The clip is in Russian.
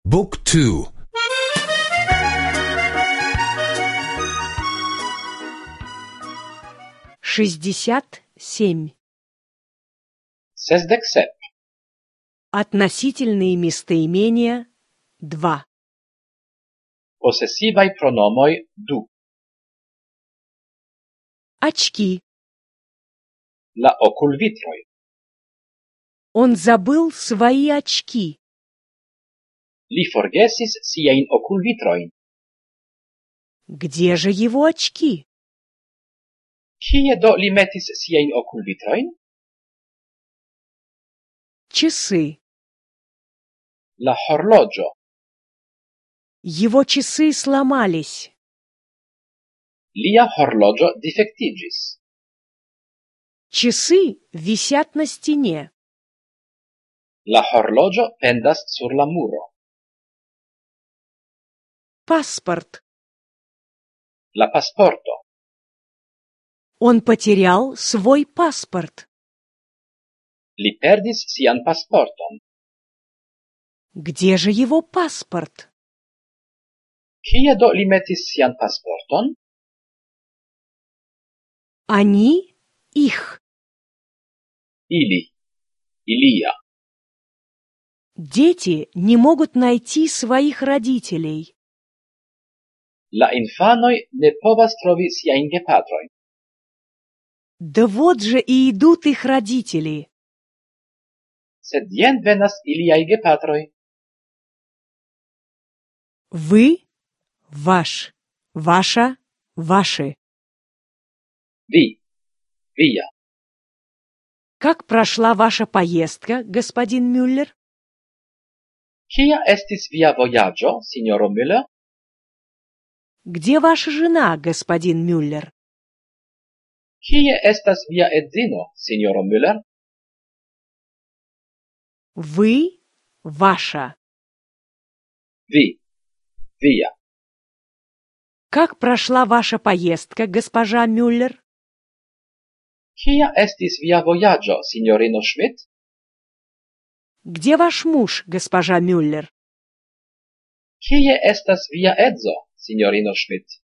บุ๊กทู 67. 67. Относительные местоимения 2. Posesivaj pronomoj du. Очки. La okulvitroj. Он забыл свои очки. Li forgesis siajn okulvitrojn. Где же его очки? Kie do li metis siajn okulvitrojn? Часы. La horloĝo. Его часы сломались. Lia horloĝo difektiĝis. Часы висят на стене. La horloĝo pendas sur la muro. Паспорт. La pasporto. Он потерял свой паспорт. Li perdis sian pasporton. Где же его паспорт? Kie do li metis sian pasporton? Они их. Ili. Ilia. Дети не могут найти своих родителей. La infanoj ne povas trovi siajn gepatrojn. Да вот же и идут их родители. Sed jen venas iliaj gepatroj. Вы, ваш, ваша, ваши. Vi. Via. Как прошла ваша поездка, господин Мюллер? Kia estis via vojaĝo, sinjoro Müller? Где ваша жена, господин Мюллер? Kie estas via edzino, sinjoro Müller? Вы, ваша. Vi. Via. Как прошла ваша поездка, госпожа Мюллер? Kia estis via vojaĝo, sinjorino Schmidt? Где ваш муж, госпожа Мюллер? Kie estas via edzo, sinjorino Schmidt?